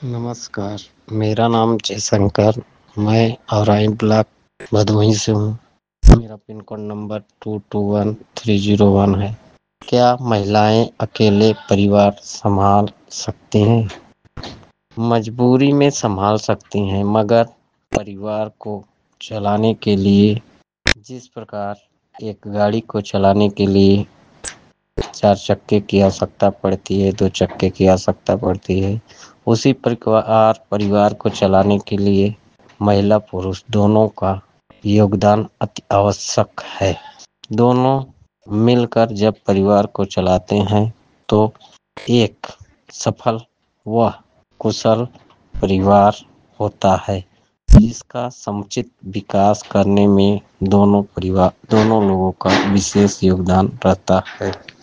नमस्कार, मेरा नाम जयशंकर। मैं औराई ब्लॉक भदोही से हूँ। मेरा पिन कोड नंबर 221301 है। क्या महिलाएं अकेले परिवार संभाल सकती हैं? मजबूरी में संभाल सकती हैं, मगर परिवार को चलाने के लिए जिस प्रकार एक गाड़ी को चलाने के लिए 4 चक्के की आवश्यकता पड़ती है, 2 चक्के की आवश्यकता पड़ती है, उसी प्रकार परिवार को चलाने के लिए महिला पुरुष दोनों का योगदान अति आवश्यक है। दोनों मिलकर जब परिवार को चलाते हैं तो एक सफल व कुशल परिवार होता है, जिसका समुचित विकास करने में दोनों लोगों का विशेष योगदान रहता है।